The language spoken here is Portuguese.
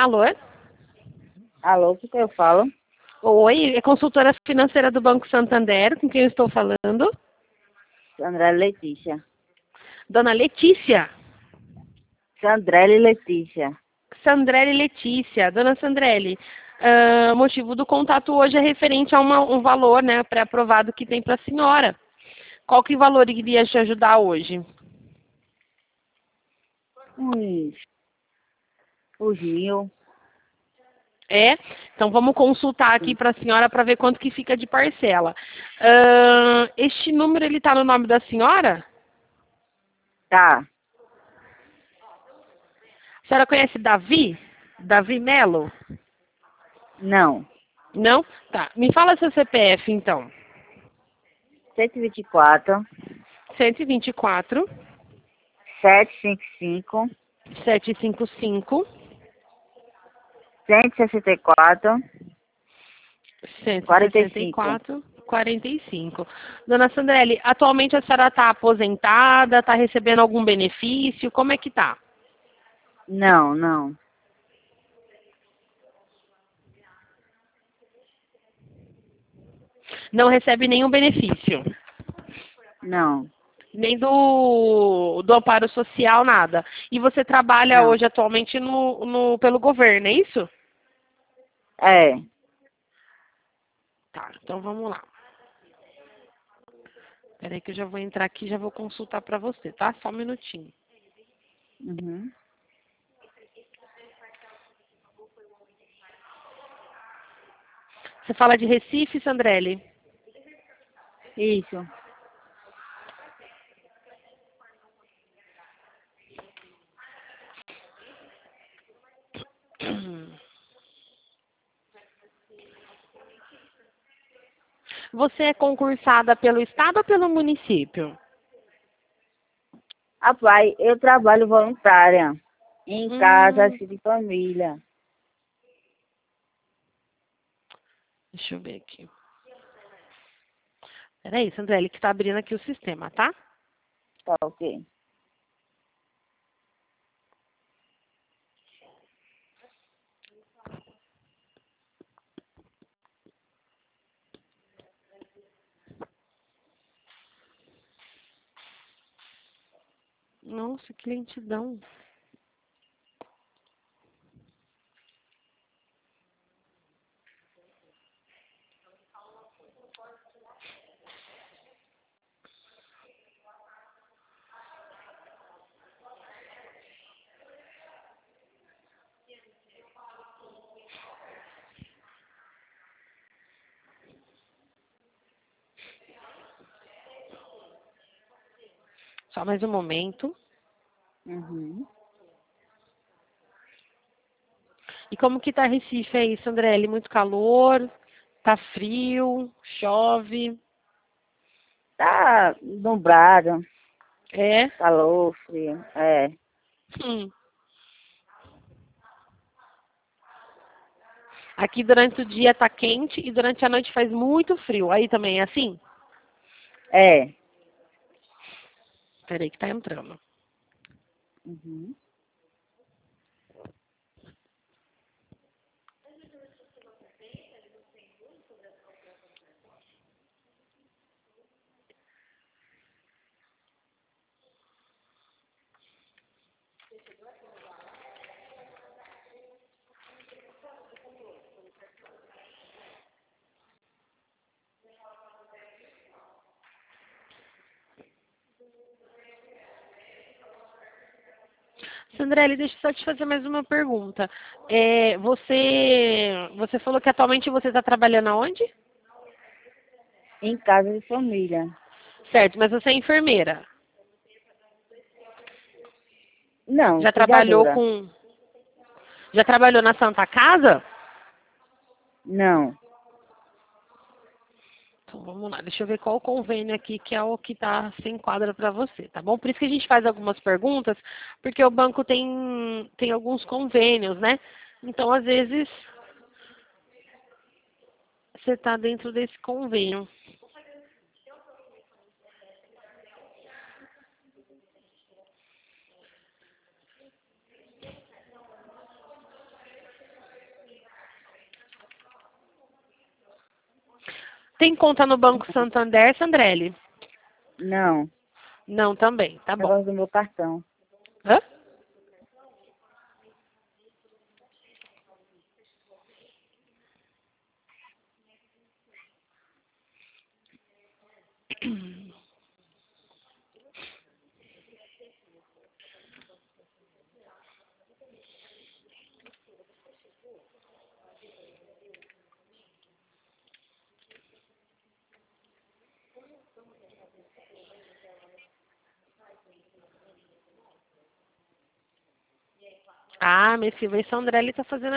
Alô? Alô, o que eu falo? Oi, é consultora financeira do Banco Santander, com quem eu estou falando? Sandra Letícia. Dona Letícia. Sandrelli Letícia. Sandrelli Letícia. Dona Sandrelli, o motivo do contato hoje é referente a um valor, né, pré-aprovado que tem para a senhora. Qual que valor iria te ajudar hoje? Uns, uns 1.000. É? Então vamos consultar aqui para a senhora para ver quanto que fica de parcela. Este número, ele está no nome da senhora? Tá. A senhora conhece Davi? Davi Melo? Não. Não? Tá. Me fala seu CPF, então. 124, 124 755, 755 164, 45. 164 45. Dona Sandrelli, atualmente a senhora está aposentada, está recebendo algum benefício? Como é que tá? Não, não. Não recebe nenhum benefício? Não. Nem do amparo social, nada. E você trabalha Não. hoje atualmente pelo governo, é isso? É. Tá, então vamos lá. Peraí que eu já vou entrar aqui e já vou consultar para você, tá? Só um minutinho. Uhum. Você fala de Recife, Sandrelli? Isso. Você é concursada pelo estado ou pelo município? Rapaz, eu trabalho voluntária em casa Hum, assim, de família. deixa eu ver aqui. Peraí, Sandrelli, que está abrindo aqui o sistema, tá? Tá ok. Nossa, que lentidão. Só mais um momento. Uhum. E como que tá Recife aí, Sandrelli? Muito calor? Tá frio? Chove? Tá nublado, É? calor, frio. É. Hum. Aqui durante o dia tá quente e durante a noite faz muito frio. Aí também é assim? É. Peraí que tá entrando. Uhum. Sandrelli, deixa eu só te fazer mais uma pergunta. Você falou que atualmente você está trabalhando aonde? Em casa de família. Certo, mas você é enfermeira. Não, Já trabalhou cuidadora. com. Já trabalhou na Santa Casa? Não. Então vamos lá, deixa eu ver qual o convênio aqui que é o que tá sem quadra para você, tá bom? Por isso que a gente faz algumas perguntas, porque o banco tem alguns convênios, né? Então, às vezes, você está dentro desse convênio. tem conta no Banco Santander, Sandrelli? Não. Não, também. Tá bom. Negócio do meu cartão. Hã? Ah, Miss Silva e Sandrelli tá fazendo